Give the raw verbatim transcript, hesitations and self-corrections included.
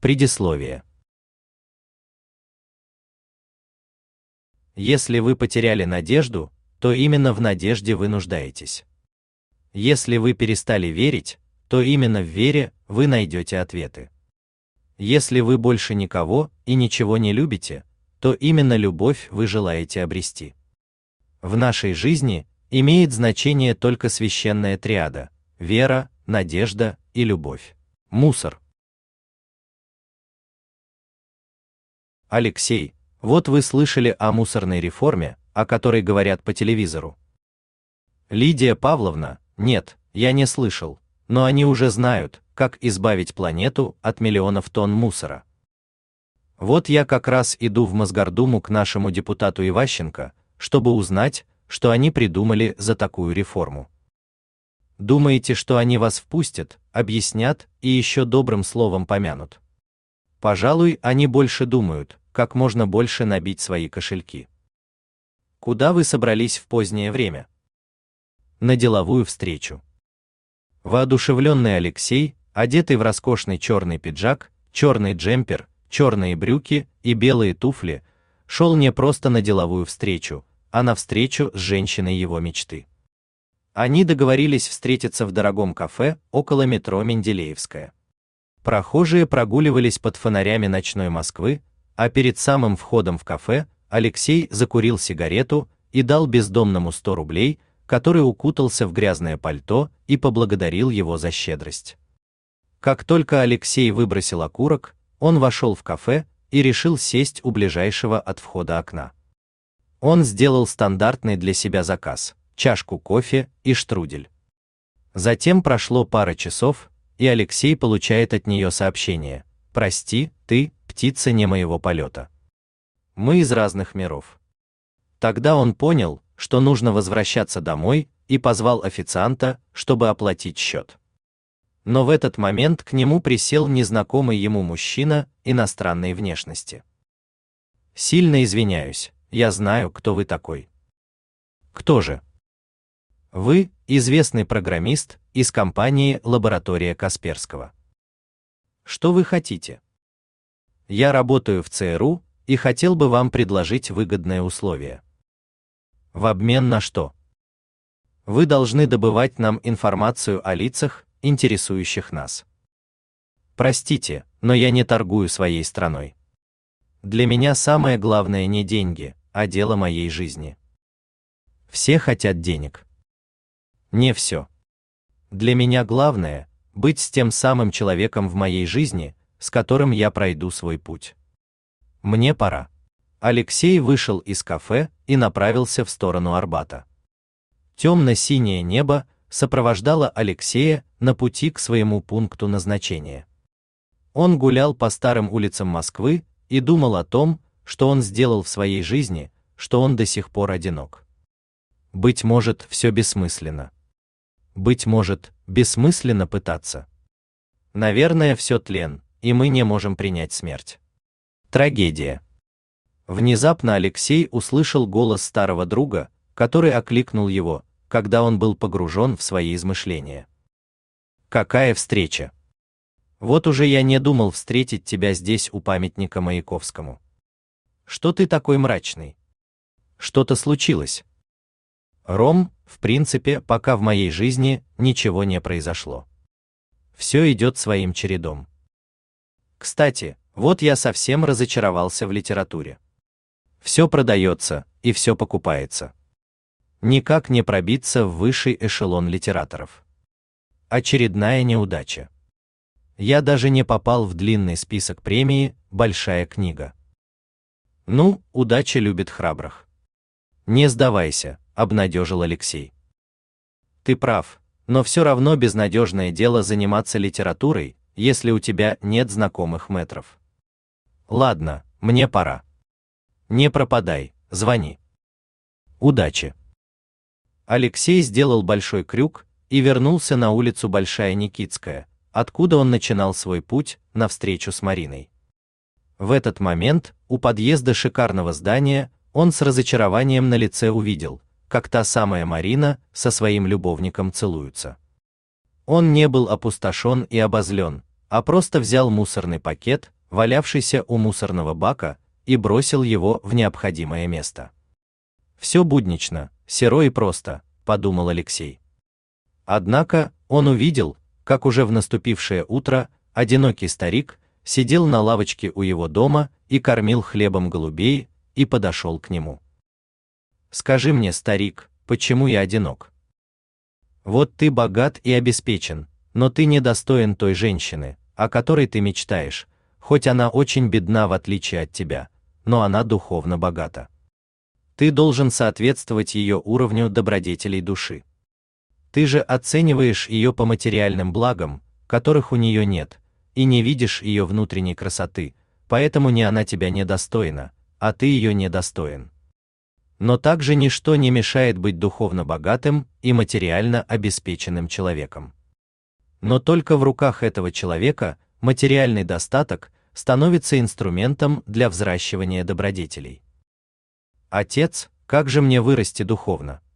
Предисловие. Если вы потеряли надежду, то именно в надежде вы нуждаетесь. Если вы перестали верить, то именно в вере вы найдете ответы. Если вы больше никого и ничего не любите, то именно любовь вы желаете обрести. В нашей жизни имеет значение только священная триада: вера, надежда и любовь. Мусор. Алексей, вот вы слышали о мусорной реформе, о которой говорят по телевизору. Лидия Павловна, нет, я не слышал, но они уже знают, как избавить планету от миллионов тонн мусора. Вот я как раз иду в Мосгордуму к нашему депутату Иващенко, чтобы узнать, что они придумали за такую реформу. Думаете, что они вас впустят, объяснят и еще добрым словом помянут? Пожалуй, они больше думают, как можно больше набить свои кошельки. Куда вы собрались в позднее время? На деловую встречу. Воодушевленный Алексей, одетый в роскошный черный пиджак, черный джемпер, черные брюки и белые туфли, шел не просто на деловую встречу, а на встречу с женщиной его мечты. Они договорились встретиться в дорогом кафе около метро Менделеевская. Прохожие прогуливались под фонарями ночной Москвы, а перед самым входом в кафе Алексей закурил сигарету и дал бездомному сто рублей, который укутался в грязное пальто и поблагодарил его за щедрость. Как только Алексей выбросил окурок, он вошел в кафе и решил сесть у ближайшего от входа окна. Он сделал стандартный для себя заказ: чашку кофе и штрудель. Затем прошло пара часов, и Алексей получает от нее сообщение: «Прости, ты птица не моего полета. Мы из разных миров». Тогда он понял, что нужно возвращаться домой, и позвал официанта, чтобы оплатить счет. Но в этот момент к нему присел незнакомый ему мужчина иностранной внешности. «Сильно извиняюсь, я знаю, кто вы такой». «Кто же?» «Вы известный программист из компании «Лаборатория Касперского». Что вы хотите?» «Я работаю в ЦРУ и хотел бы вам предложить выгодное условие». «В обмен на что?» «Вы должны добывать нам информацию о лицах, интересующих нас». «Простите, но я не торгую своей страной. Для меня самое главное не деньги, а дело моей жизни». «Все хотят денег». «Не все. Для меня главное — быть с тем самым человеком в моей жизни, с которым я пройду свой путь. Мне пора». Алексей вышел из кафе и направился в сторону Арбата. Темно-синее небо сопровождало Алексея на пути к своему пункту назначения. Он гулял по старым улицам Москвы и думал о том, что он сделал в своей жизни, что он до сих пор одинок. Быть может, все бессмысленно. Быть может, бессмысленно пытаться. Наверное, все тлен, и мы не можем принять смерть. Трагедия. Внезапно Алексей услышал голос старого друга, который окликнул его, когда он был погружен в свои измышления. «Какая встреча! Вот уже я не думал встретить тебя здесь у памятника Маяковскому. Что ты такой мрачный? Что-то случилось?» «Ром, в принципе, пока в моей жизни ничего не произошло. Все идет своим чередом. Кстати, вот я совсем разочаровался в литературе. Все продается, и все покупается. Никак не пробиться в высший эшелон литераторов. Очередная неудача. Я даже не попал в длинный список премии «Большая книга». Ну, удача любит храбрых. Не сдавайся, обнадежил Алексей. Ты прав, но все равно безнадежное дело заниматься литературой, если у тебя нет знакомых мэтров. Ладно, мне пора. Не пропадай, звони. Удачи. Алексей сделал большой крюк и вернулся на улицу Большая Никитская, откуда он начинал свой путь на встречу с Мариной. В этот момент у подъезда шикарного здания он с разочарованием на лице увидел, как та самая Марина со своим любовником целуются. Он не был опустошен и обозлен, а просто взял мусорный пакет, валявшийся у мусорного бака, и бросил его в необходимое место. Все буднично, серо и просто, подумал Алексей. Однако он увидел, как уже в наступившее утро одинокий старик сидел на лавочке у его дома и кормил хлебом голубей, и подошел к нему. Скажи мне, старик, почему я одинок? Вот ты богат и обеспечен, но ты недостоин той женщины, о которой ты мечтаешь, хоть она очень бедна в отличие от тебя, но она духовно богата. Ты должен соответствовать ее уровню добродетелей души. Ты же оцениваешь ее по материальным благам, которых у нее нет, и не видишь ее внутренней красоты, поэтому не она тебя недостойна, а ты ее недостоин. Но также ничто не мешает быть духовно богатым и материально обеспеченным человеком. Но только в руках этого человека материальный достаток становится инструментом для взращивания добродетелей. Отец, как же мне вырасти духовно?